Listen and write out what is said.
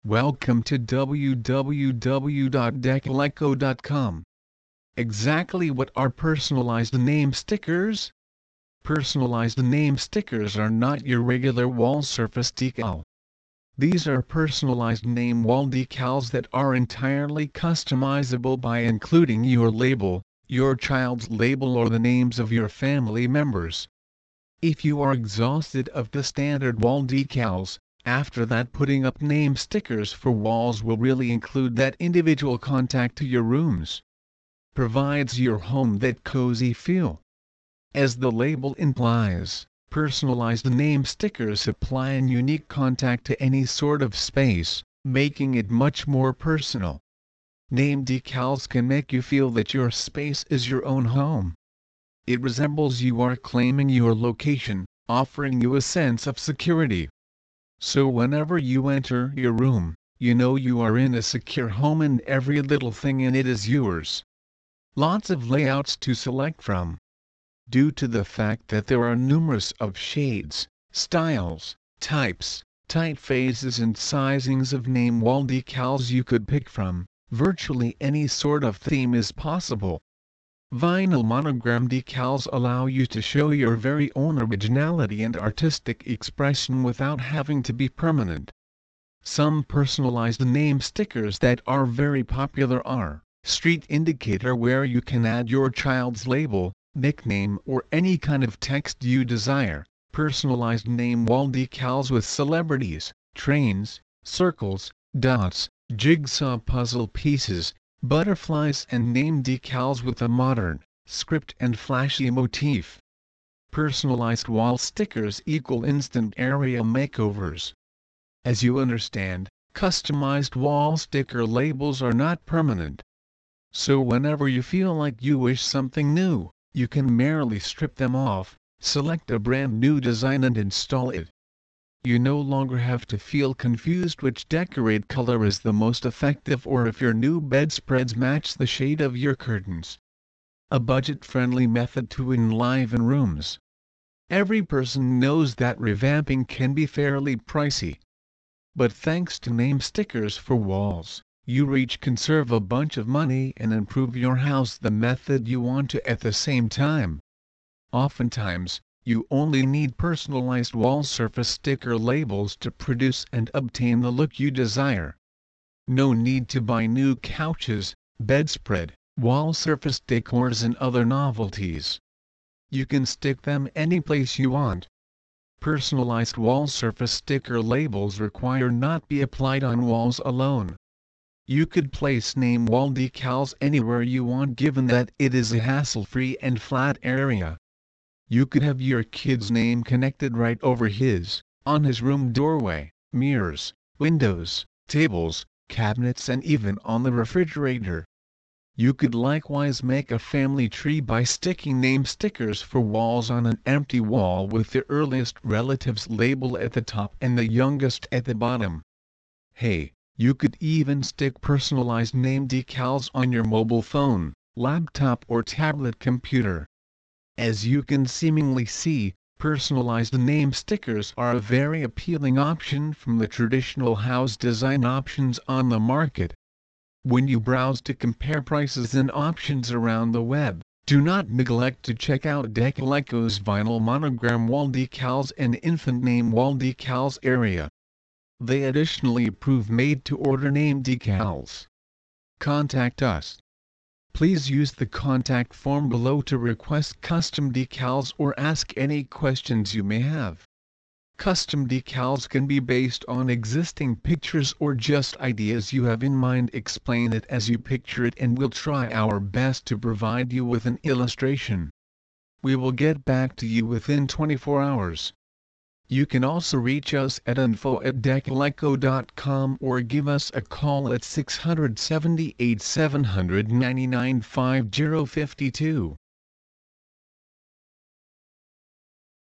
Welcome to www.decaleco.com. Exactly what are personalized name stickers? Personalized name stickers are not your regular wall surface decal. These are personalized name wall decals that are entirely customizable by including your label, your child's label, or the names of your family members. If you are exhausted of the standard wall decals, after that putting up name stickers for walls will really include that individual contact to your rooms. Provides your home that cozy feel. As the label implies, personalized name stickers apply an unique contact to any sort of space, making it much more personal. Name decals can make you feel that your space is your own home. It resembles you are claiming your location, offering you a sense of security. So whenever you enter your room, you know you are in a secure home and every little thing in it is yours. Lots of layouts to select from. Due to the fact that there are numerous of shades, styles, types, typefaces and sizings of name wall decals you could pick from, virtually any sort of theme is possible. Vinyl monogram decals allow you to show your very own originality and artistic expression without having to be permanent. Some personalized name stickers that are very popular are street indicator, where you can add your child's label, nickname, or any kind of text you desire. Personalized name wall decals with celebrities, trains, circles, dots, jigsaw puzzle pieces, butterflies, and name decals with a modern, script and flashy motif. Personalized wall stickers equal instant area makeovers. As you understand, customized wall sticker labels are not permanent. So whenever you feel like you wish something new, you can merely strip them off, select a brand new design and install it. You no longer have to feel confused which decorate color is the most effective or if your new bedspreads match the shade of your curtains. A budget-friendly method to enliven rooms. Every person knows that revamping can be fairly pricey. But thanks to name stickers for walls, you each can save a bunch of money and improve your house the method you want to at the same time. Oftentimes, you only need personalized wall surface sticker labels to produce and obtain the look you desire. No need to buy new couches, bedspread, wall surface decors and other novelties. You can stick them any place you want. Personalized wall surface sticker labels require not be applied on walls alone. You could place name wall decals anywhere you want, given that it is a hassle-free and flat area. You could have your kid's name connected right over on his room doorway, mirrors, windows, tables, cabinets, and even on the refrigerator. You could likewise make a family tree by sticking name stickers for walls on an empty wall with the earliest relative's label at the top and the youngest at the bottom. Hey, you could even stick personalized name decals on your mobile phone, laptop, or tablet computer. As you can seemingly see, personalized name stickers are a very appealing option from the traditional house design options on the market. When you browse to compare prices and options around the web, do not neglect to check out Decaleco's vinyl monogram wall decals and infant name wall decals area. They additionally approve made-to-order name decals. Contact us. Please use the contact form below to request custom decals or ask any questions you may have. Custom decals can be based on existing pictures or just ideas you have in mind. Explain it as you picture it and we'll try our best to provide you with an illustration. We will get back to you within 24 hours. You can also reach us at info@decaleco.com or give us a call at 678 799 5052.